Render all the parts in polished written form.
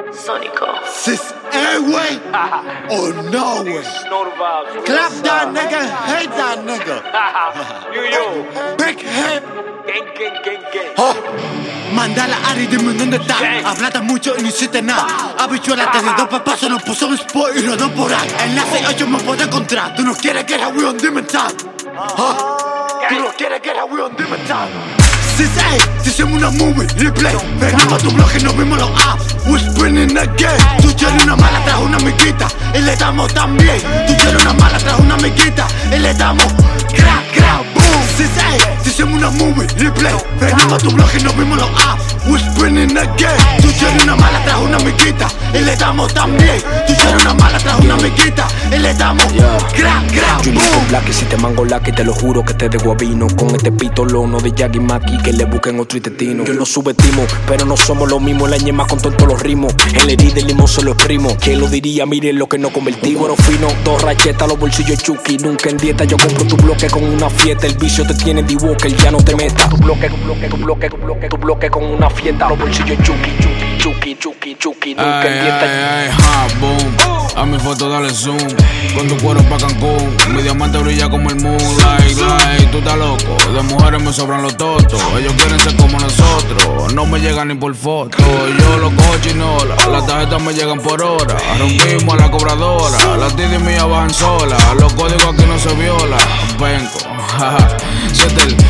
Sónico. Sis, way or no way. Clap that nigga, hate that nigga. Big head. Oh. Mandala Ari, dime dónde está. Hablaste mucho y no hiciste nada. Habichuela te dio papazo, nos puso un spot y rodó por ahí. En la 6-8 me puedes encontrar. Tú no quieres que we on demon time. Tú no quieres que we on demon time. Si hacemos una movie, replay. Venimos a tu blog y nos vimos los apps. We're spinning again. Tú quieres una mala, trajo una amiguita y le damos también. Tú quieres una mala, trajo una amiguita y le damos crack, crack, boom. Si hacemos una movie, replay. Venimos a tu blog y nos vimos los apps. We're spinning again. Tú quieres una mala, trajo una amiguita y le damos también. Tú quieres una mala, trajo una amiguita y le damos crack, crack, boom. Black, y si te mango la que te lo juro que te de guabino. Con este pitolono de Yagi Maki que le busquen otro intestino. Yo lo subestimo, pero no somos lo mismo. La ñema con todos los ritmos. El herida del limón se lo exprimo. ¿Quién lo diría? Miren lo que no convertí. Güero fino, dos rachetas, los bolsillos chuki. Nunca en dieta, yo compro tu bloque con una fiesta. El vicio te tiene de Walker, ya no te metas. Tu bloque con una fiesta. Los bolsillos chuki. Nunca en dieta. Boom. A mi foto dale zoom. Con tu cuero pa' Cancún. Mi diamante brilla como el moonlight. Tú estás loco. De mujeres me sobran los totos. Ellos quieren ser como nosotros. No me llegan ni por foto. Yo lo cojo chinola. Las tarjetas me llegan por hora. Rompimos a la cobradora. Las TD mías bajan sola. Los códigos aquí no se violan. Penco. Siete el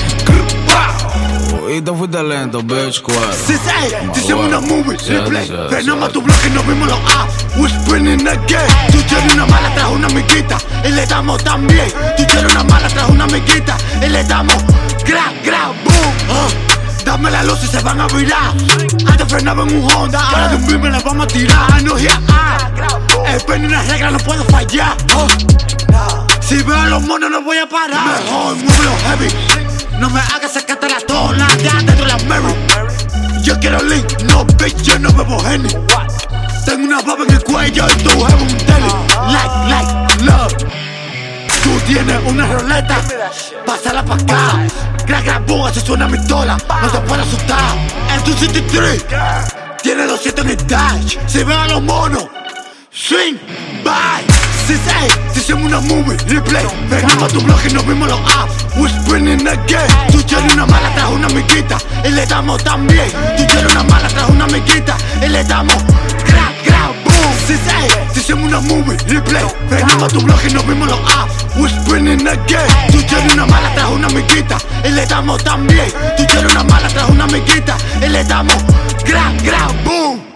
y te fuiste lento, bitch, cuero. Si hacemos una movie, replay. Venimos a tu blog y nos vimos los apps. We're spinning again. Tú quieres una mala, trajo una amiguita y le damos también. Tú quieres una mala, trajo una amiguita y le damos crack, crack, boom. Dame la luz y se van a virar. Antes frenaba en un Honda, ahora de un beam me la vamos a tirar. No here, el pen y una regla no puedo fallar. Si veo a los monos no voy a parar. Mejor muévelo heavy. No me hagas sacarte la tola de adentro de la Mary. Yo quiero link, no bitch, yo no bebo Henny. Tengo una baba en el cuello y tú eres un deli. Like, love. Tú tienes una roleta, pásala pa' acá. Crack, boom, así suena mi tola. No te puedes asustar. En tu 63 tiene 200 en el dash. Si veo a los monos, swing, bye. Si hacemos una movie, replay. Venimos a tu blog y nos vimos los apps. We're spinning again. Tú quieres una mala, trajo una amiguita y le damos también. Tú quieres una mala, trajo una amiguita y le damos crack, crack, boom. Si hacemos una movie, replay. Venimos a tu blog y nos vimos los apps. We're spinning again. Tú quieres una mala, trajo una amiguita y le damos también. Tú quieres una mala, trajo una amiguita y le damos crack, crack, boom.